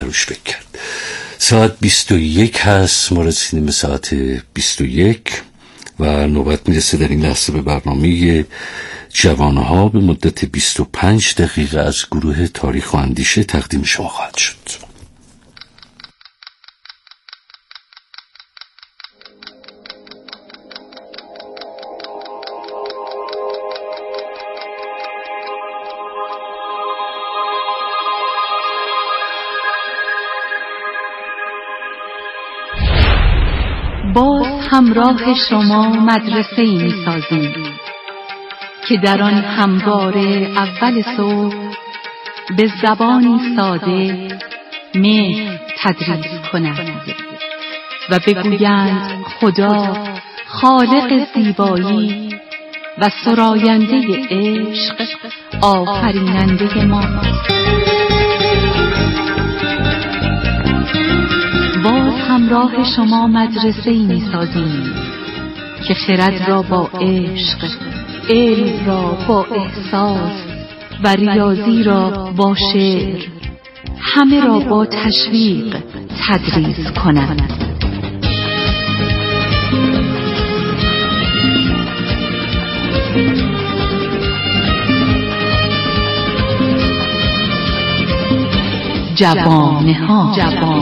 روش فکر کرد. ساعت 21 هست، ما رسیدیم به ساعت 21 و نوبت میرسه در این لحظه به برنامه جوانها به مدت 25 دقیقه از گروه تاریخ و اندیشه تقدیم شما خواهد شد. باز همراه شما مدرسه‌ای می‌سازیم که در آن همواره اول صبح به زبانی ساده مهر تدریس کنند و بگویند خدا خالق زیبایی و سراینده عشق آفریننده ما. باز همراه شما مدرسه‌ای می‌سازیم که خرد را با عشق، علم را با احساس و ریاضی را با شعر، همه را با تشویق تدریس کنند. جوانه‌ها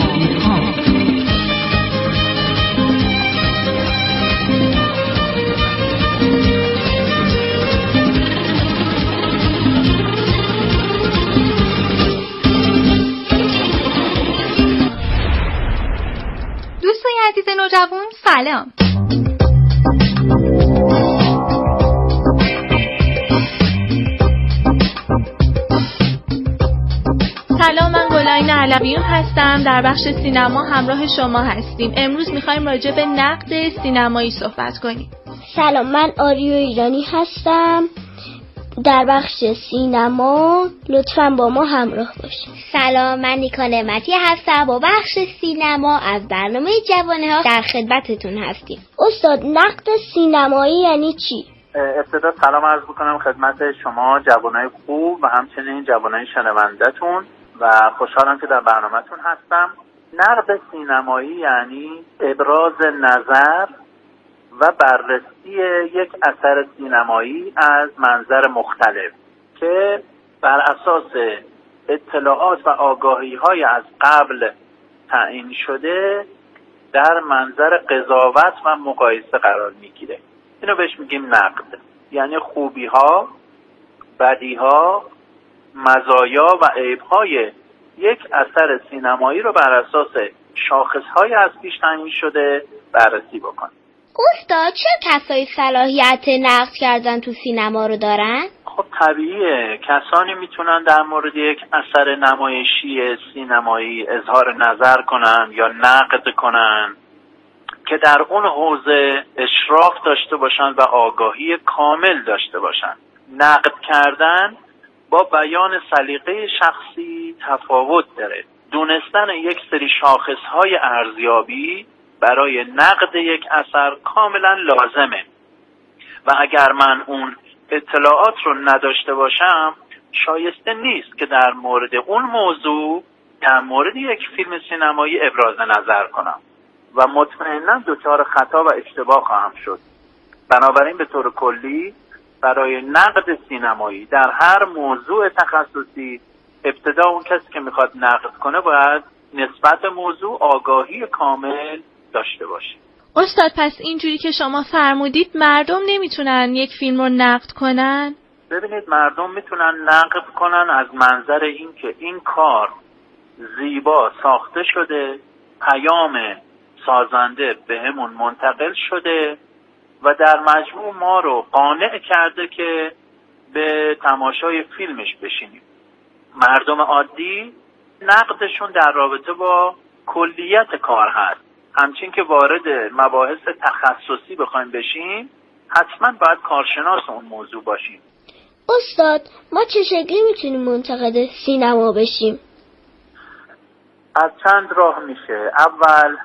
دوستان عزیز نوجوان سلام. سلام، من گلایین علویون هستم. در بخش سینما همراه شما هستیم. امروز میخوایم راجع به نقد سینمایی صحبت کنیم. سلام، من آریو ایرانی هستم. در بخش سینما لطفاً با ما همراه باشید. سلام، من نیکا نعمتی هستم. با بخش سینما از برنامه جوانه‌ها در خدمتتون هستیم. استاد، نقد سینمایی یعنی چی؟ ابتدا سلام عرض می‌کنم خدمت شما جوانای خوب و همچنین جوانای شنونده‌تون و خوشحالم که در برنامه‌تون هستم. نقد سینمایی یعنی ابراز نظر و بررسی یک اثر سینمایی از منظر مختلف که بر اساس اطلاعات و آگاهی‌های از قبل تعیین شده در منظر قضاوت و مقایسه قرار میگیره. اینو بهش میگیم نقد، یعنی خوبی‌ها، بدی‌ها، مزایا و عیب‌های یک اثر سینمایی رو بر اساس شاخص‌های از پیش تعیین شده بررسی بکن. استاد، چه کسایی صلاحیت نقد کردن تو سینما رو دارن؟ خب طبیعیه، کسانی میتونن در مورد یک اثر نمایشی سینمایی اظهار نظر کنن یا نقد کنن که در اون حوزه اشراف داشته باشن و آگاهی کامل داشته باشن. نقد کردن با بیان سلیقه شخصی تفاوت داره. دونستن یک سری شاخصهای ارزیابی برای نقد یک اثر کاملا لازمه و اگر من اون اطلاعات رو نداشته باشم شایسته نیست که در مورد اون موضوع در مورد یک فیلم سینمایی ابراز نظر کنم و مطمئنا دچار خطا و اشتباه خواهم شد. بنابراین به طور کلی برای نقد سینمایی در هر موضوع تخصصی ابتدا اون کسی که میخواد نقد کنه باید نسبت به موضوع آگاهی کامل داشته باشه. استاد، پس اینجوری که شما فرمودید مردم نمیتونن یک فیلم رو نقد کنن؟ ببینید، مردم میتونن نقد کنن از منظر این که این کار زیبا ساخته شده، پیام سازنده بهمون منتقل شده و در مجموع ما رو قانع کرده که به تماشای فیلمش بشینیم. مردم عادی نقدشون در رابطه با کلیت کار هست. همچین که وارد مباحث تخصصی بخوایم بشیم حتما باید کارشناس اون موضوع باشیم. استاد، ما چه شکلی میتونیم منتقد سینما بشیم؟ از چند راه میشه. اول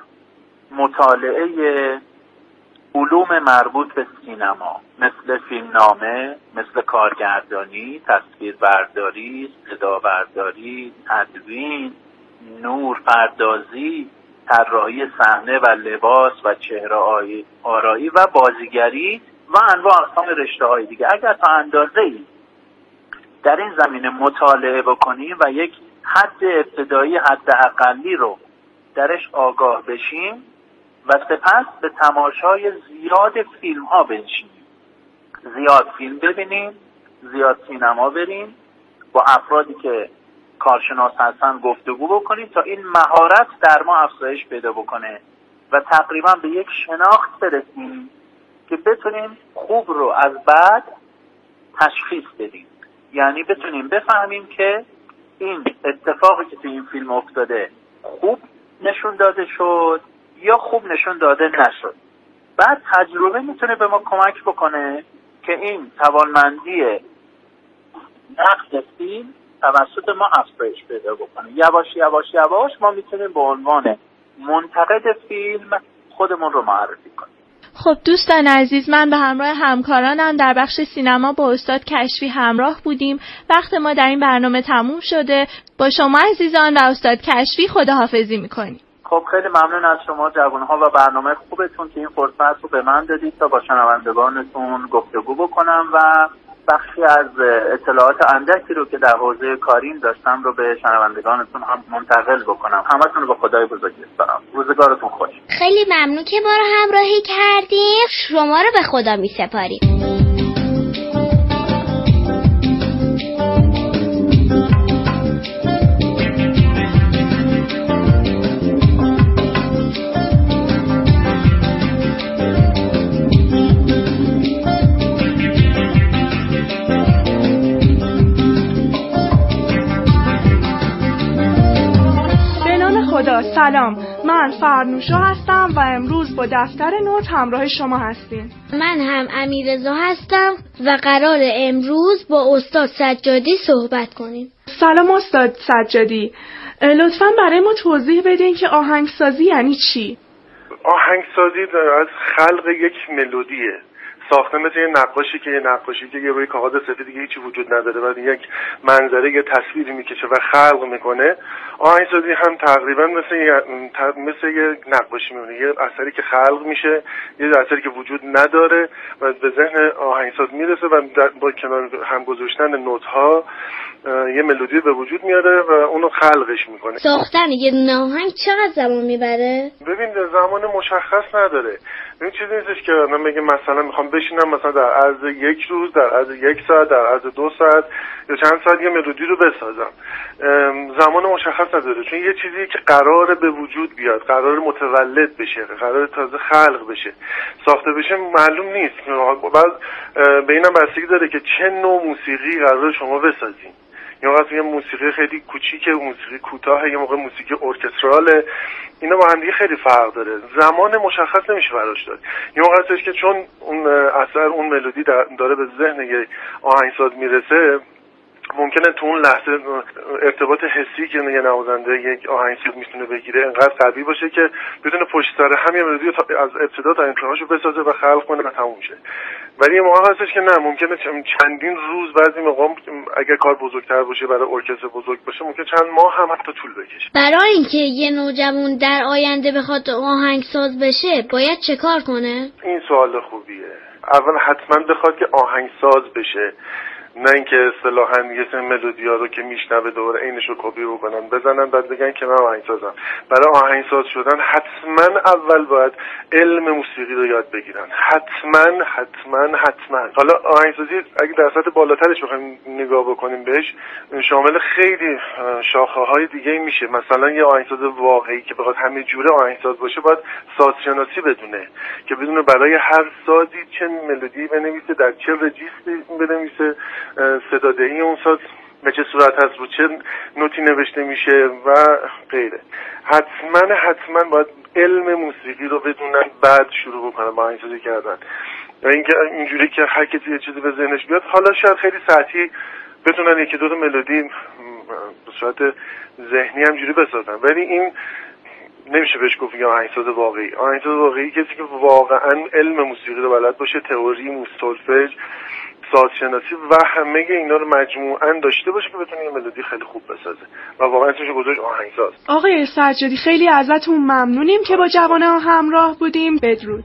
مطالعه علوم مربوط به سینما مثل فیلمنامه، مثل کارگردانی، تصویربرداری، صدابرداری، تدوین نور پردازی، طراحی صحنه و لباس و چهره آرایی و بازیگری و انواع اقسام رشته‌های دیگه. اگر تا اندازه‌ای در این زمینه مطالعه بکنیم و یک حد ابتدایی، حد اقلی رو درش آگاه بشیم و سپس به تماشای زیاد فیلم ها بنشینیم، زیاد فیلم ببینیم، زیاد سینما بریم، با افرادی که کارشناس هستن گفتگو بکنیم تا این مهارت در ما افزایش پیدا بکنه و تقریبا به یک شناخت برسیم که بتونیم خوب رو از بد تشخیص بدیم. یعنی بتونیم بفهمیم که این اتفاقی که تو این فیلم افتاده خوب نشون داده شد یا خوب نشون داده نشد. بعد تجربه میتونه به ما کمک بکنه که این توانمندی نقد فیلم توسط ما افزایش پیدا بکنه. یواش یواش ما میتونیم به عنوان منتقد فیلم خودمون رو معرفی کنیم. خب دوستان عزیز، من به همراه همکارانم در بخش سینما با استاد کشفی همراه بودیم. وقت ما در این برنامه تموم شده. با شما عزیزان و استاد کشفی خداحافظی میکنیم. خب خیلی ممنون از شما جوانها و برنامه خوبتون که این فرصت رو به من دادید تا با شنوندگانتون گفتگو بکنم و بخشی از اطلاعات اندکی رو که در حوزه کاریم داشتم رو به شنوندگانتون هم منتقل بکنم. همتون رو به خدای بزرگ می‌سپارم. روزگارتون خوش. خیلی ممنون که ما رو همراهی کردیم. شما رو به خدا می‌سپاریم. سلام، من فرنوشا هستم و امروز با دفتر نوت همراه شما هستیم. من هم امیررضا هستم و قرار امروز با استاد سجادی صحبت کنیم. سلام استاد سجادی، لطفاً برای ما توضیح بدین که آهنگسازی یعنی چی؟ آهنگسازی از خلق یک ملودیه، ساخته مثل یه نقاشی که یه روی کاغذ سفید دیگه هیچی وجود نداره و یک منظره، یه تصویری میکشه و خلق میکنه. آهنگسازی هم تقریبا مثل یه نقاشی میمونه، یه اثری که خلق میشه، یه اثری که وجود نداره و به ذهن آهنگساز میرسه و با کنار هم گذاشتن نوت‌ها یه ملودی به وجود میاره و اونو خلقش میکنه. ساختن یه آهنگ چقدر زمان میبره؟ ببین زمان مشخص نداره. این چیزی نیستش که من بگم مثلا میخوام بشینم مثلا در عرض یک روز، در عرض یک ساعت، در عرض 2 ساعت یا چند ساعت یه ملودی رو بسازم. زمان مشخص نداره، چون یه چیزی که قراره به وجود بیاد، قراره متولد بشه، قراره تازه خلق بشه، ساخته بشه، معلوم نیست. بعد به اینم بستگی داره که چه نوع موسیقی قراره شما بسازین. یا مثلا یه موسیقی خیلی کوچیکه، موسیقی کوتاه، یه موقع موسیقی ارکستراله، اینا با هم دیگه خیلی فرق داره. زمان مشخص نمیشه براش داد. یه موقع هستش که چون اون اثر، اون ملودی داره به ذهن یه آهنگساز میرسه، ممکنه تو اون لحظه ارتباط حسی که یه نوازنده یک آهنگساز میتونه بگیره انقدر قوی باشه که بتونه پشت سر هم یه ملودی از ابتدا تا انتهاشو بسازه و خلق کنه و تموم شه. ولی یه موقع هستش که نه، ممکنه چندین روز، بعضی موقع اگر کار بزرگتر باشه، برای ارکستر بزرگ باشه، ممکنه چند ماه هم حتی طول بکشه. برای اینکه یه نوجوان در آینده بخواد آهنگساز بشه باید چه کار کنه؟ این سوال خوبیه. اول حتما بخواد که آهنگساز بشه، نه اینکه اصطلاحاً یه سری ملودی‌ها رو که میشنوه دوباره عینش رو کپی بکنن بزنن بعد بگن که من آهنگسازم. برای آهنگساز شدن حتما اول باید علم موسیقی رو یاد بگیرن. حتما. حالا آهنگسازی اگه در سطح بالاترش بخوایم نگاه بکنیم بهش، شامل خیلی شاخه‌های دیگه میشه. مثلا یه آهنگساز واقعی که بخواد همه جوره آهنگساز باشه باید سازشناسی بدونه که بدونه برای هر سازی چه ملودی بنویسه، در چه رجیستری بنویسه، صدادهی اون ساز به چه صورت هست، رو چه نوتی نوشته میشه و غیره. حتما باید علم موسیقی رو بدونن بعد شروع بکنن با آهنگسازی کردن. اینکه اینجوری که هر کسی یه چیزی به ذهنش بیاد، حالا شاید خیلی سطحی بتونن یکی دو تا ملودی به صورت ذهنی همجوری بسازن، ولی این نمیشه بهش گفت آهنگساز واقعی. آهنگساز واقعی کسی که واقعا علم موسیقی رو بلد باشه، تئوری، سولفژ، سازشناسی و همه اینا رو مجموعاً داشته باشه که بتونه یه ملودی خیلی خوب بسازه و واقعا اسمش گذاشت آهنگساز. آقای سجادی خیلی ازتون ممنونیم که با جوانه ها همراه بودیم. بدرود.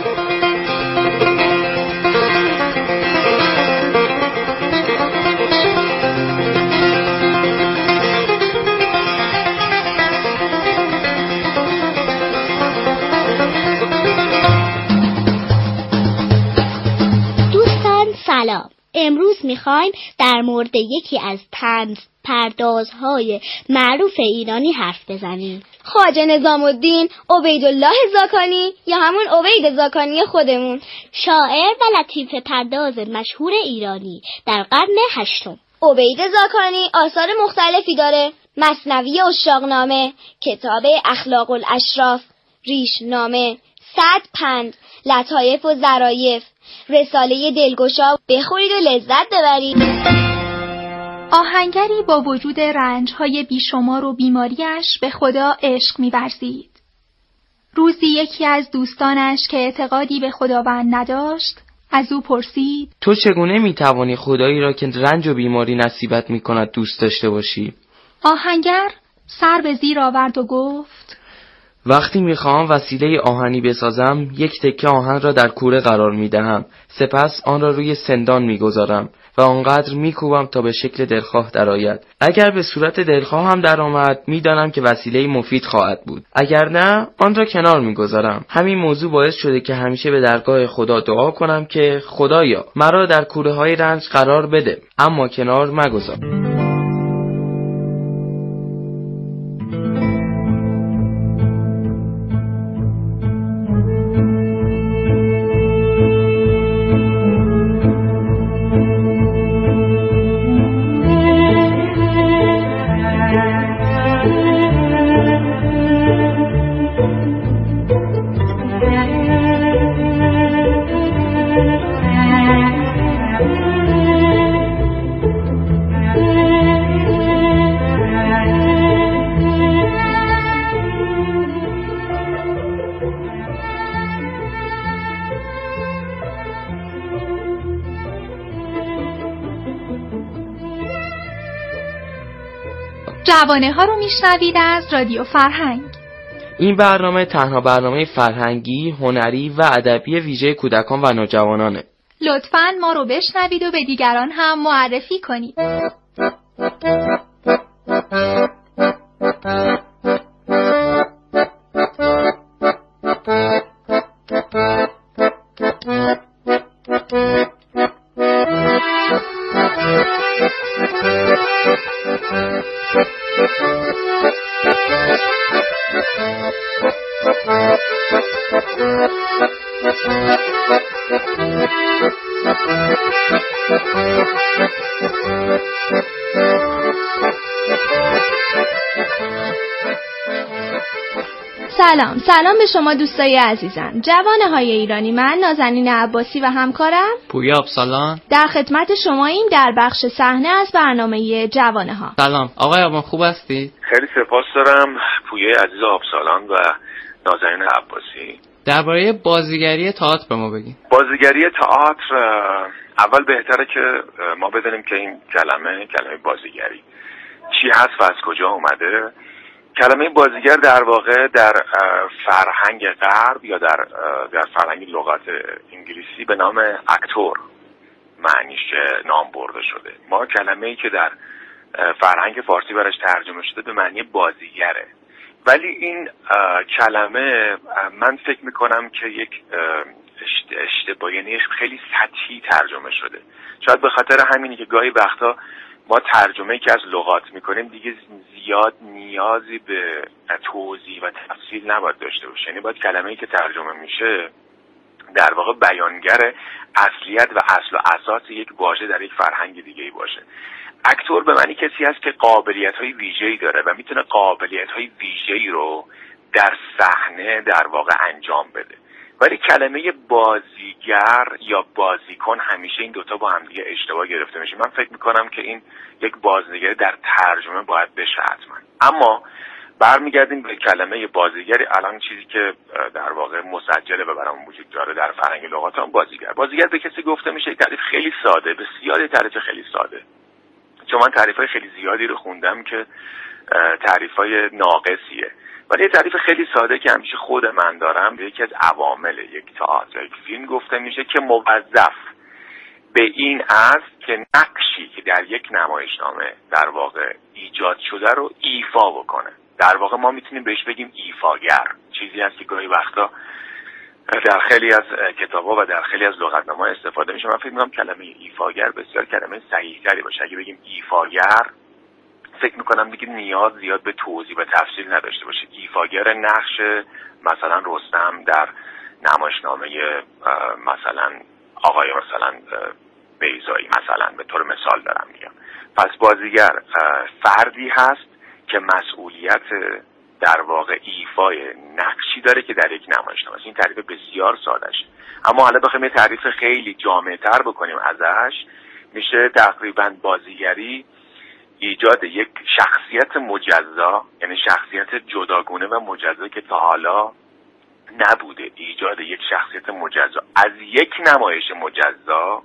سلام. امروز میخوایم در مورد یکی از طنز پردازهای معروف ایرانی حرف بزنیم. خواجه نظام الدین عبیدالله زاکانی یا همون عبید زاکانی خودمون، شاعر و لطیفه پرداز مشهور ایرانی در قرن هشتم. عبید زاکانی آثار مختلفی داره: مثنوی اشاقنامه، کتاب اخلاق الاشراف، ریشنامه، 100 پند، لطایف و ظرایف، رساله دلگشا. بخورید و لذت ببرید. آهنگری با وجود رنج‌های بیشمار و بیماریش به خدا عشق می‌ورزید. روزی یکی از دوستانش که اعتقادی به خداوند نداشت از او پرسید: تو چگونه می‌توانی خدایی را که رنج و بیماری نصیبت می‌کند دوست داشته باشی؟ آهنگر سر به زیر آورد و گفت: وقتی میخواهم وسیله آهنی بسازم، یک تکه آهن را در کوره قرار میدهم، سپس آن را روی سندان میگذارم و آنقدر میکوبم تا به شکل دلخواه درآید. اگر به صورت دلخواه هم درآمد، میدانم که وسیله مفید خواهد بود. اگر نه، آن را کنار میگذارم. همین موضوع باعث شده که همیشه به درگاه خدا دعا کنم که خدایا مرا در کوره های رنج قرار بده، اما کنار مگذار. جوانه ها رو میشنوید از رادیو فرهنگ. این برنامه تنها برنامه فرهنگی، هنری و ادبی ویژه کودکان و نوجوانانه. لطفاً ما رو بشنوید و به دیگران هم معرفی کنید. سلام به شما دوستای عزیزم. جوانه های ایرانی، من نازنین عباسی و همکارم پویا ابسالان در خدمت شماییم در بخش صحنه از برنامه جوانه ها. سلام آقای آبان، خوب هستی؟ خیلی سپاس دارم پویا عزیز ابسالان و نازنین عباسی. درباره بازیگری تئاتر به ما بگین. بازیگری تئاتر، اول بهتره که ما بدونیم که این کلمه بازیگری چی هست و از کجا اومده. کلمه بازیگر در واقع در فرهنگ غرب یا در فرهنگ لغات انگلیسی به نام اکتور معنیش نام برده شده. ما کلمه‌ای که در فرهنگ فارسی براش ترجمه شده به معنی بازیگره، ولی این کلمه من فکر میکنم که یک اشتباه، یعنی خیلی سطحی ترجمه شده. شاید به خاطر همینی که گاهی وقتا ما ترجمه‌ای که از لغات میکنیم دیگه زیاد نیازی به توضیح و تفصیل نباید داشته باشه. یعنی باید کلمه‌ای که ترجمه میشه در واقع بیانگر اصلیت و اصل و اساس یک واژه در یک فرهنگ دیگه‌ای باشه. اکتور به معنی کسی هست که قابلیت‌های ویژه‌ای داره و میتونه قابلیت‌های ویژه‌ای رو در صحنه در واقع انجام بده. ولی کلمه بازیگر یا بازیکن همیشه این دوتا با هم دیگه اشتباه گرفته میشه. من فکر میکنم که این یک بازیگر در ترجمه باید بشه حتما. اما برمیگردیم به کلمه بازیگری. الان چیزی که در واقع مسجله و برامون وجود داره در فرهنگ لغات هم بازیگر به کسی گفته میشه یک تعریف خیلی ساده، بسیار تعریف خیلی ساده، چون من تعریف‌های خیلی زیادی رو خوندم که تعریف‌های ناقصیه، ولی یه تعریف خیلی ساده که همیشه خود من دارم، یکی از عوامل یک تئاتر یک فیلم گفته میشه که موظف به این است که نقشی که در یک نمایشنامه در واقع ایجاد شده رو ایفا بکنه. در واقع ما میتونیم بهش بگیم ایفاگر. چیزی هست که گاهی وقتا در خیلی از کتاب‌ها و در خیلی از لغتنامه‌ها استفاده میشه. من فکر می‌کنم کلمه ایفاگر بسیار کلمه صحیح‌تری باشه. اگه بگیم ایفاگر فکر می‌کنم دیگه نیاز زیاد به توضیح و تفصیل نداشته باشه. ایفاگر نقش مثلا رستم در نمایشنامه مثلا آقای مثلا بیضایی مثلا به طور مثال دارم میگم. پس بازیگر فردی هست که مسئولیت در واقع ایفای نقشی داره که در یک نمایشنامه است. این تعریف بسیار ساده‌اش، اما حالا بخوایم یه تعریف خیلی جامع‌تر بکنیم ازش، میشه تقریبا بازیگری ایجاد یک شخصیت مجزا، یعنی شخصیت جداگونه و مجزا که تا حالا نبوده، ایجاد یک شخصیت مجزا از یک نمایش مجزا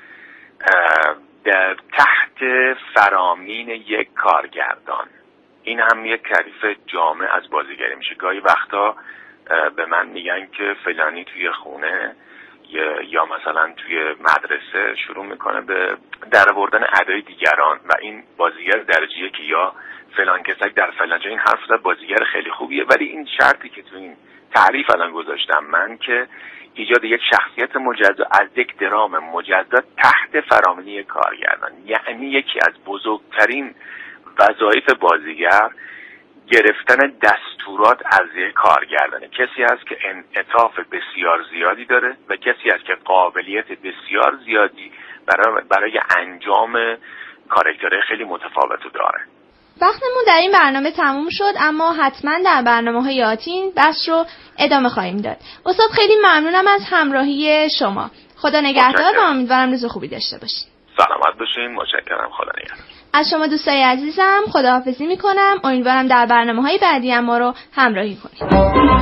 در تحت فرامین یک کارگردان. این هم یک تعریف جامع از بازیگری میشه. گاهی وقتا به من میگن که فلانی توی خونه یا مثلا توی مدرسه شروع میکنه به در آوردن ادای دیگران و این بازیگر درجه‌ای که یا فلان کسک در فلان جا، این حرف زد بازیگر خیلی خوبیه، ولی این شرطی که تو این تعریف الان گذاشتم من که ایجاد یک شخصیت مجزا از یک درام مجزا تحت فرامینی کارگردان، یعنی یکی از بزرگترین وظایف بازیگر گرفتن دستورات از یک کارگردانه. کسی هست که انعطاف بسیار زیادی داره و کسی هست که قابلیت بسیار زیادی برای انجام کاراکترهای خیلی متفاوتو داره. وقتمون در این برنامه تموم شد، اما حتما در برنامه‌های آتی این بحث رو ادامه خواهیم داد. استاد خیلی ممنونم از همراهی شما. خدا نگهدار و امیدوارم روز خوبی داشته باشید. سلامت باشین. متشکرم. خدا نگهدار. از شما دوستای عزیزم خداحافظی میکنم. امیدوارم در برنامه‌های بعدی هم ما رو همراهی کنید.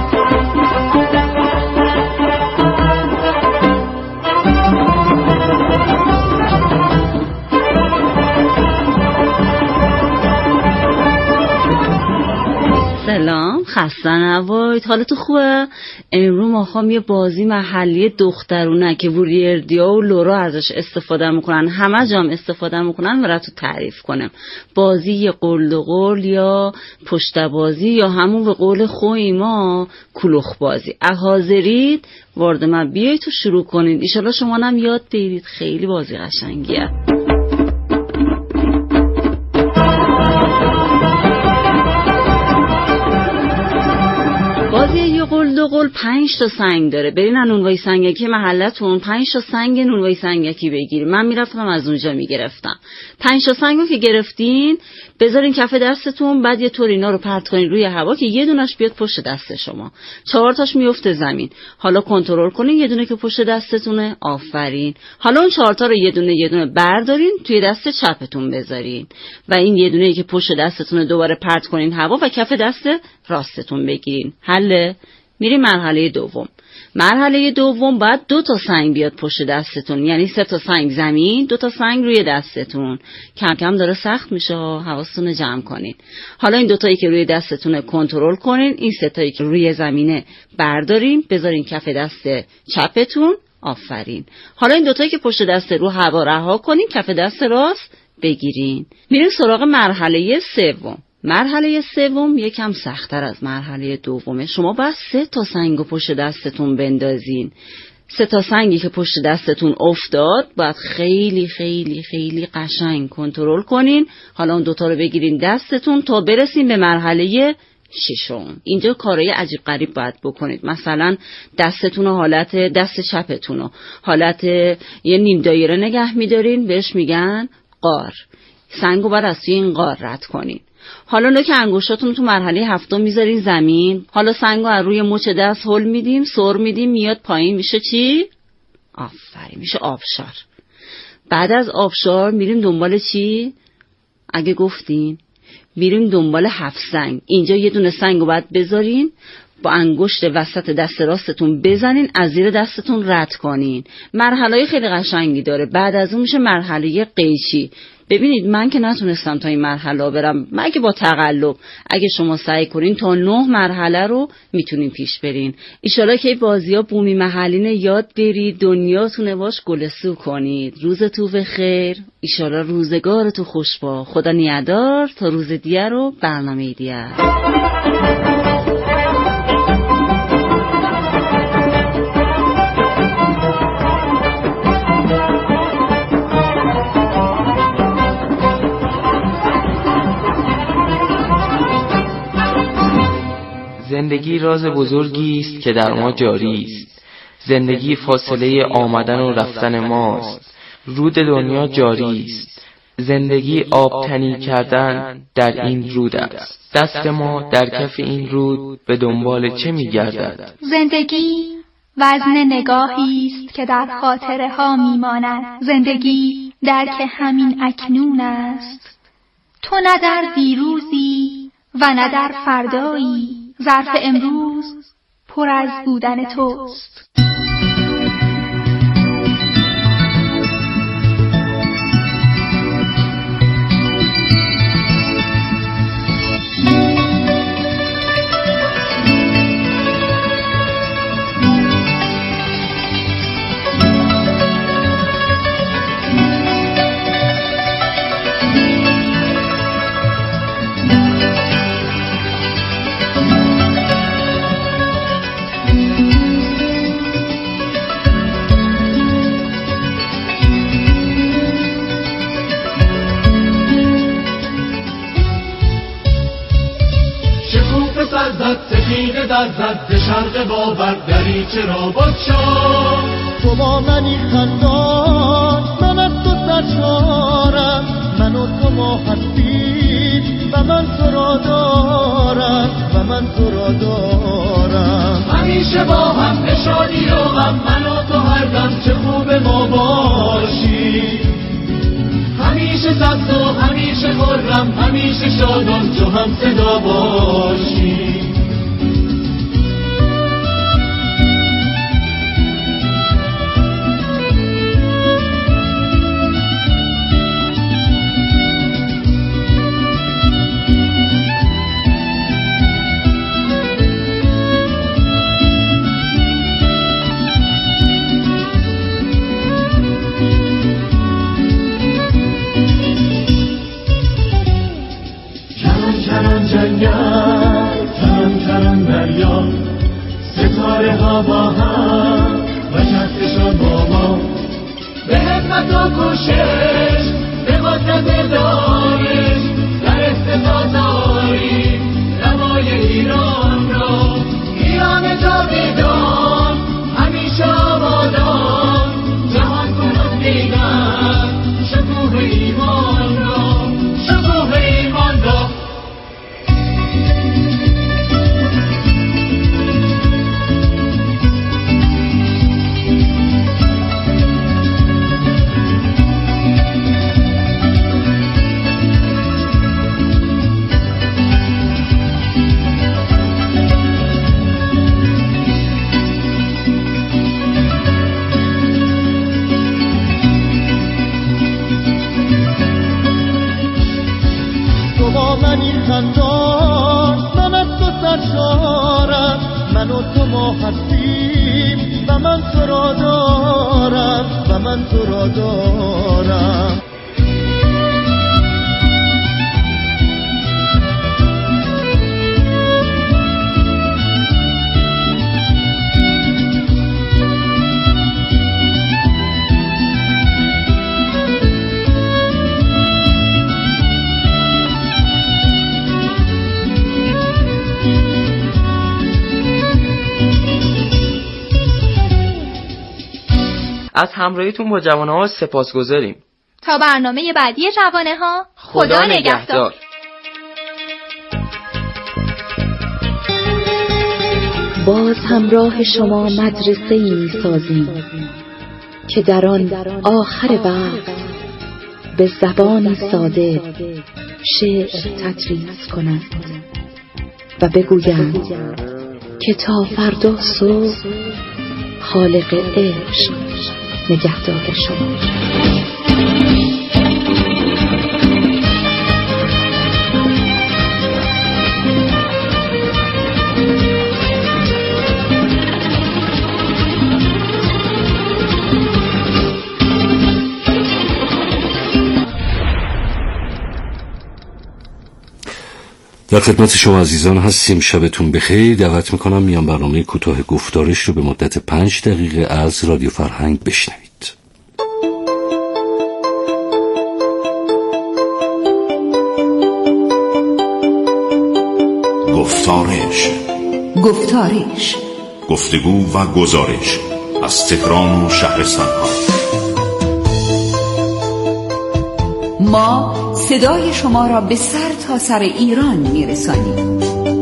سلام، خسته نباشید. حالتون خوبه؟ امروز ما خواهم یه بازی محلی دخترونه که بوریردیا و لورا ازش استفاده میکنن، همه جام استفاده میکنن، براتون تعریف کنم. بازی قلد و قول یا پشت بازی یا همون به قول خوی ما کلوخ بازی. حاضرید؟ وارد من بیایید تو شروع کنید. ایشالا شما هم یاد بگیرید، خیلی بازی قشنگیه. بازی یه قلد و قول 5 تا سنگ داره. برین از نونوای سنگکی محلتون 5 تا سنگ نونوای سنگکی بگیرید. من میرفتم از اونجا میگرفتم. 5 تا سنگو که گرفتین بذارین کف دستتون، بعد یه طور اینا رو پرت کنین روی هوا که یه دونش بیاد پشت دست شما، 4 تاش میفته زمین. حالا کنترل کنین یه دونه که پشت دستتونه. آفرین. حالا اون 4 تا رو یه دونه بردارین توی دست چپتون بذارین و این یه دونه‌ای که پشت دستتونه دوباره پرت کنین هوا و کف دست راستتون بگیرین. حل. میریم مرحله دوم. مرحله دوم بعد 2 تا سنگ بیاد پشت دستتون، یعنی 3 تا سنگ زمین، 2 تا سنگ روی دستتون. کم کم داره سخت میشه، حواستون رو جمع کنین. حالا این 2 تایی که روی دستتونه کنترل کنین، این 3 تایی که روی زمینه بردارین بذارین کف دست چپتون. آفرین. حالا این 2 تایی که پشت دست رو هوا رها کنین، کف دست راست بگیرین. میریم سراغ مرحله سوم. مرحله سوم یکم سخت‌تر از مرحله دومه. شما باید 3 تا سنگو پشت دستتون بندازین. 3 تا سنگی که پشت دستتون افتاد باید خیلی خیلی خیلی قشنگ کنترل کنین. حالا اون 2 تا رو بگیرین دستتون تا برسین به مرحله ششم. اینجا کارهای عجیب غریب باید بکنید. مثلا دستتون حالت دست چپتون حالت یه نیم دایره نگه می‌دارین، بهش میگن قار. سنگو باید از توی این قار رد کنین. حالا که انگشتاتون تو مرحله هفتم میذارین زمین، حالا سنگو از روی مچ دست هل میدیم، سر میدیم، میاد پایین. میشه چی؟ آفرین، میشه آبشار. بعد از آبشار میریم دنبال چی؟ اگه گفتین میریم دنبال 7 سنگ. اینجا یه دونه سنگ رو باید بذارین، با انگشت وسط دست راستتون بزنین، از زیر دستتون رد کنین. مرحله خیلی قشنگی داره. بعد از اون میشه مرحله قیچی. ببینید من که نتونستم تا این مرحله برم، مگه با تقلب. اگه شما سعی کنین تا 9 مرحله رو میتونین پیش برین. ایشالا که بازی‌ها بومی محلینه یاد برید، دنیاتونه باش گلسو کنید. روزتون بخیر، ایشالا روزگارتون خوش با. خدا نگهدار تا روز دیگر و برنامه دیگر. زندگی راز بزرگی است که در ما جاری است. زندگی فاصله آمدن و رفتن ماست. رود دنیا جاری است. زندگی آبتنی کردن در این رود است. دست ما در کف این رود به دنبال چه می‌گردد؟ زندگی وزن نگاهی است که در خاطره ها میماند. زندگی درک همین اکنون است. تو نه در دیروزی و نه در فردایی. ظرف امروز پر از بودن توست. سفینه در زد شرق باور دریچه را بگشا. تو با منی خندان، من از تو سرشارم. من و تو ما هستیم و من تو را دارم و من تو را دارم. همیشه با هم به شادی و غم، من و تو هر دم چه خوب ما باشی. همیشه سبز و همیشه خرم، همیشه شادان چو هم صدا باشی. ستاره ها با هم و کفتشان با ما. به همت و کوشش، به قدرت دانش، در استفاداری نمای ایران را. ایران جاویدان، همیشه آبادان، جهان کنون دیگر شکوه ایمان را، شکوه ایمان را. خندان، من از تو سرشارم. من و تو ما هستیم و من تو را دارم و من تو را دارم. از همراهیتون با جوانه ها سپاسگزاریم. تا برنامه بعدی جوانه ها، خدا نگهدار. باز همراه شما مدرسه‌ای می‌سازیم که در آن آخر وقت به زبانی ساده شعر تدریس کنند و بگویند که تا فردا صبح خالق عشق نگهدار شما. در خدمت شما عزیزان هستیم. شبتون بخیر. دعوت میکنم میان برنامه کوتاه گفتارش رو به مدت 5 دقیقه از رادیو فرهنگ بشنوید. گفتارش گفتگو و گزارش از تهران و شهرستان‌ها. ما صدای شما را به سر تا سر ایران میرسانیم.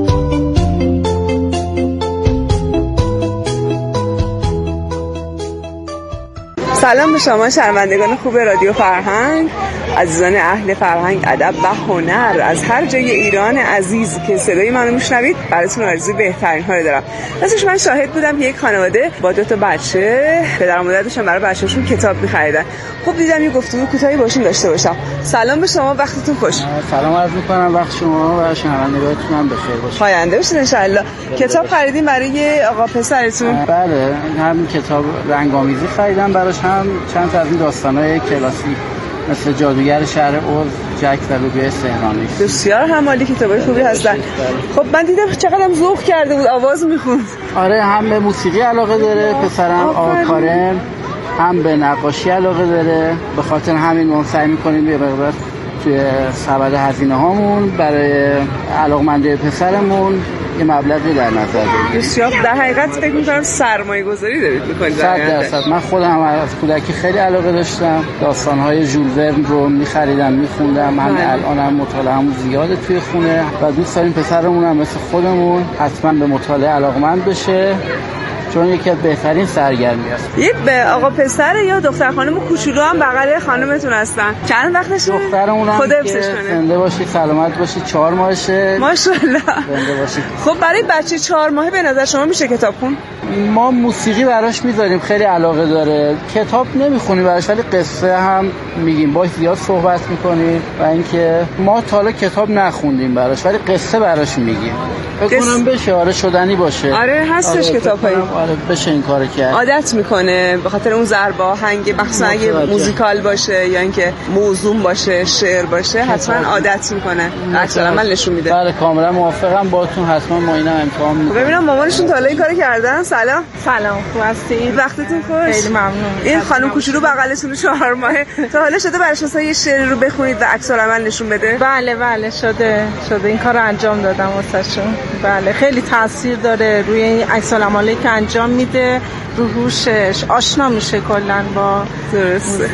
سلام به شما شنوندگان خوب رادیو فرهنگ، عزیزان اهل فرهنگ، ادب و هنر از هر جای ایران عزیز که صدای منو میشنوید. براتون آرزوی بهترین ها رو دارم. راستش من شاهد بودم که یک خانواده با 2 بچه، پدر و مادرشون برای بچه‌شون کتاب می‌خریدن. خب دیدم یه گفتگو کوتاهی باشون داشته باشم. سلام به شما، وقتتون خوش. سلام عرض می‌کنم، وقت شما و شنوندگانتون هم بخیر باشه. پاینده باشید ان شاءالله. کتاب خریدین برای آقا پسرتون؟ بله، هم کتاب رنگامیزی خریدم براش، هم چند تا از این داستان‌های کلاسیک مثل جادوگر شهر اوز، جک و لوبیا سحرانی. بسیار همالی، کتابای خوبی هستن. خب من دیدم چقدرم ذوق کرده بود، آواز میخوند. آره، هم به موسیقی علاقه داره پسرم آقا کارم، هم به نقاشی علاقه داره. به خاطر همین ما سعی می‌کنیم یه مقدار توی سبد هزینه هامون برای علاقمندی پسرمون یه مبلغی در نظر بگیریم. بسیار. در حقیقت فکر می‌کنم سرمایه‌گذاری دارید می‌کنید. 100%. من خودم از کودکی خیلی علاقه داشتم، داستان‌های ژول ورن رو می‌خریدم می‌خوندم. همین الانم مطالعه‌ام زیاده توی خونه و دوست داریم پسرمون هم مثل خودمون حتما به مطالعه علاقمند بشه، چون یکی از بهترین سرگرمی است. یه آقا پسر یا دختر خانم کوچولو هم بغل خانمتون هستن. چند وقتشه؟ دخترمون هم که زنده باشی، سلامت باشی، 4 ماهشه. ماشاءالله. زنده باشی. خب برای بچه 4 ماهه به نظر شما میشه کتاب خون؟ ما موسیقی براش میذاریم، خیلی علاقه داره. کتاب نمیخونیم براش، ولی قصه هم میگیم، باهاش زیاد صحبت میکنیم و اینکه ما تا حالا کتاب نخوندیم براش، ولی قصه براش میگیم. فکر کنم بشه، آره شدنی باشه. آره هستش کتابایی. آره بشه این کارو کرد. عادت میکنه به خاطر اون ضرب آهنگ، مخصوصا اگه موزیکال باشه یا اینکه موزون باشه، شعر باشه، حتما عادت میکنه. عکس العمل نشون میده. بله کاملا موافقم باهاتون، حتما ما اینا امتحان میکنیم. ببینم مامانشون تا حالا این کارو کردن. سلام. سلام، خوب هستید؟ وقتتون خوش. خیلی ممنون. این خانم کوچولو بغلتون 4 ماهه تا حالا شده براش مثلا یه شعر رو بخونید و عکس العمل نشون بده؟ بله شده این کارو انجام دادم واسهشون. بله خیلی تاثیر داره روی این عکس العملی که انجام میده، رو روشش آشنا میشه کلا با درسته.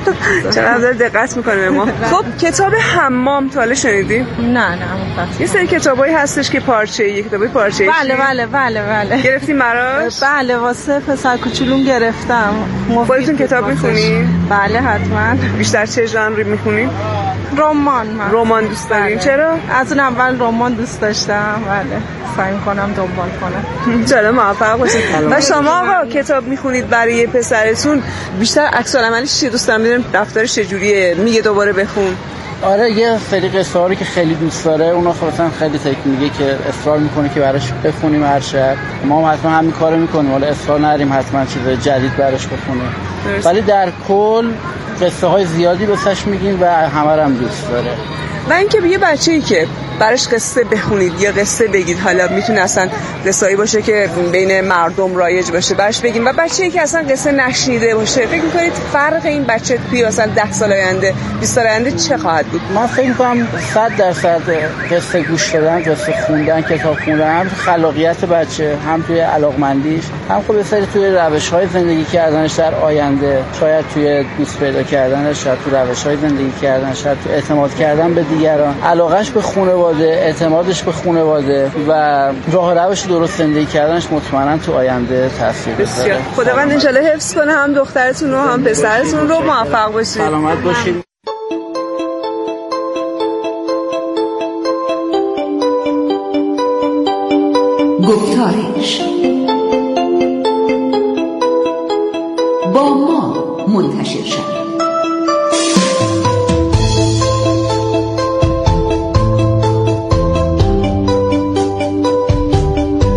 چقدر دقت میکنه به ما. خب کتاب حمام تا حالا شنیدی؟ نه یه سری کتابایی هستش که پارچه‌ای، کتابای پارچه‌ای. بله گرفتیم براش؟ بله واسه پسر کوچولوم گرفتم. خودتون کتاب میخونی؟ بله حتما. بیشتر چه ژانری میخونی؟ رمان دوست دارین؟ بله. چرا؟ از اون اول رمان دوست داشتم. بله سعی کنم دنبال کنم. چرا موفق باشید. و شما آقا کتاب میخونید برای پسرتون، بیشتر عکس العملش چیه دوست دارین؟ دفترش چجوریه؟ میگه دوباره بخون؟ آره یه سری قصه‌هایی که خیلی دوست داره، اونا خلاصا خیلی میگه که اصرار میکنه که براش بخونیم هر شب. ما هم حتما همین کارو میکنیم، ولی اصرار نریم حتما چیز جدید براش بخونه. ولی در کل قصه های زیادی بهش میگیم و همه رو هم دوست داره. و اینکه یه بچه‌ای که براش قصه بخونید یا قصه بگید، حالا میتونه اصلا قصه‌ای باشه که بین مردم رایج باشه براش بگیم، و بچه‌ای که اصلا قصه نشنیده باشه، فکر می‌کنید فرق این بچه توی مثلا 10 سال آینده 20 سال آینده چه خواهد بود؟ من فکر می‌کنم 100% قصه گوش دادن، قصه خوندن، کتاب خوندن، هم خلاقیت بچه، هم توی علاقمندیش، هم خب بسیاری توی روش‌های زندگی کردنش در آینده، شاید توی دوست پیدا کردنش، شاید توی روش‌های زندگی کردن، شاید توی اعتماد کردن به دیگران، علاقه‌اش به خانواده، اعتمادش به خانواده و راه روش درست زندگی کردنش مطمئنا تو آینده تاثیر بذاره. خداوند انشالله حفظ کنه هم دخترتون رو هم پسرتون رو. موفق باشید. سلامت باشید. گفتارش با ما منتشر شد.